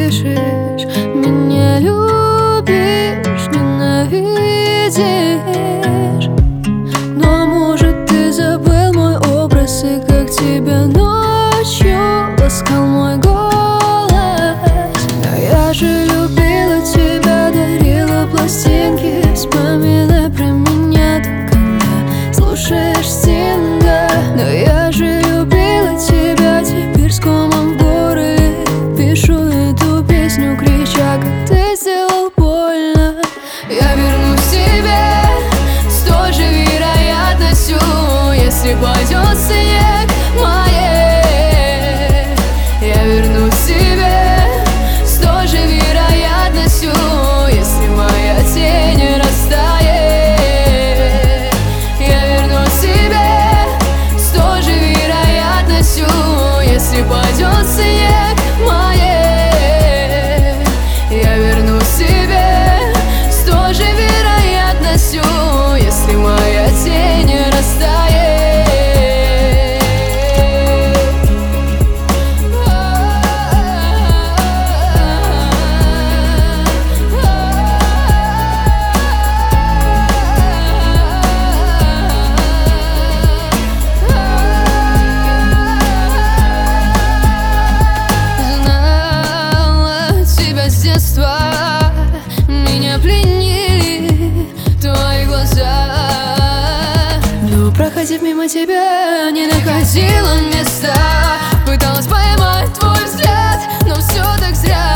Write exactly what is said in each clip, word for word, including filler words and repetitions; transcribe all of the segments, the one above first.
пишешь, меня любишь, ненавидишь. Но может ты забыл мой образ и как тебя ночью ласкал мой голос. Но я же любила тебя, дарила пластинки, вспоминай про меня ты, когда слушаешь Стинга. Но я же любила тебя, теперь с комом в горле пишу эту песню, крича, как ты сделал больно. Я вернусь к тебе с той же вероятностью, если пойдет снег моей. Я вернусь к тебе с той же вероятностью, если моя тень растает. Я вернусь к тебе с той же вероятностью, если пойдет снег моей. Я вернусь к тебе с той же вероятностью, если моя тень растает. С детства меня пленили твои глаза, но проходив мимо тебя, не находила места. Пыталась поймать твой взгляд, но все так зря.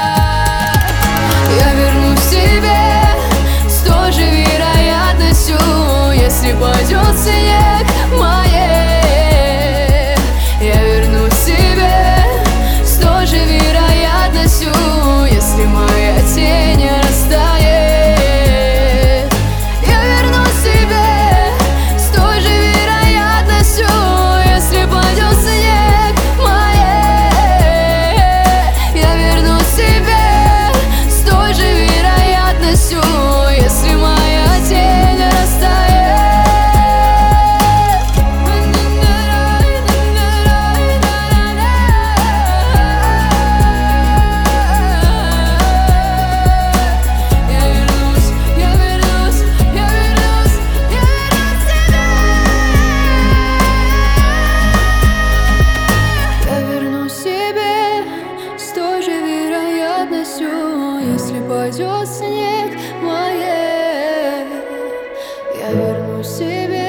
Я вернусь к тебе с той же вероятностью, если пойдет снег моей. Я вернусь к тебе с той же вероятностью, если моя тень растает. Я вернусь к тебе с той же вероятностью, если пойдет снег моей. Я вернусь к тебе с той же вероятностью, если моя тень растает. Если пойдет снег моей, я вернусь к себе.